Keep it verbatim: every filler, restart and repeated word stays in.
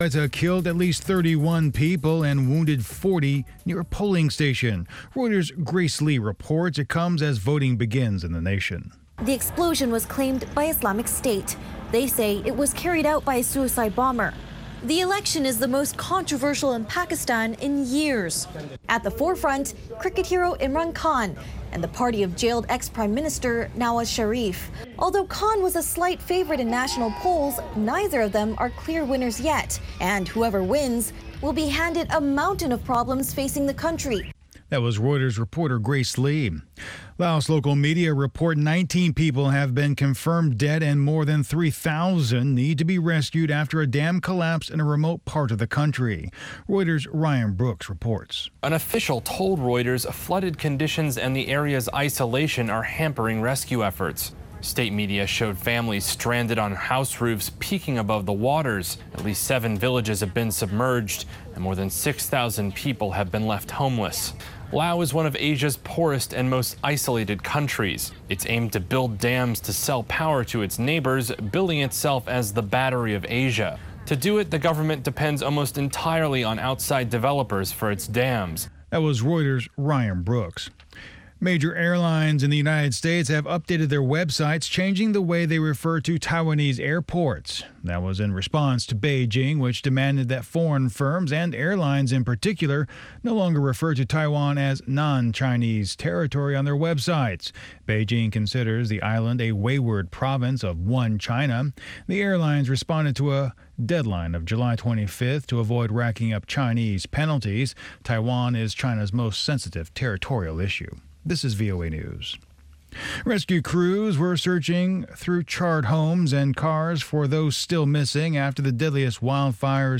It killed at least thirty-one people and wounded forty near a polling station. Reuters' Grace Lee reports it comes as voting begins in the nation. The explosion was claimed by Islamic State. They say it was carried out by a suicide bomber. The election is the most controversial in Pakistan in years. At the forefront, cricket hero Imran Khan and the party of jailed ex-Prime Minister Nawaz Sharif. Although Khan was a slight favorite in national polls, neither of them are clear winners yet. And whoever wins will be handed a mountain of problems facing the country. That was Reuters reporter Grace Lee. Laos local media report nineteen people have been confirmed dead and more than three thousand need to be rescued after a dam collapsed in a remote part of the country. Reuters' Ryan Brooks reports. An official told Reuters flooded conditions and the area's isolation are hampering rescue efforts. State media showed families stranded on house roofs peeking above the waters. At least seven villages have been submerged and more than six thousand people have been left homeless. Laos is one of Asia's poorest and most isolated countries. It's aimed to build dams to sell power to its neighbors, billing itself as the Battery of Asia. To do it, the government depends almost entirely on outside developers for its dams. That was Reuters' Ryan Brooks. Major airlines in the United States have updated their websites, changing the way they refer to Taiwanese airports. That was in response to Beijing, which demanded that foreign firms and airlines in particular no longer refer to Taiwan as non-Chinese territory on their websites. Beijing considers the island a wayward province of one China. The airlines responded to a deadline of July twenty-fifth to avoid racking up Chinese penalties. Taiwan is China's most sensitive territorial issue. This is V O A News. Rescue crews were searching through charred homes and cars for those still missing after the deadliest wildfires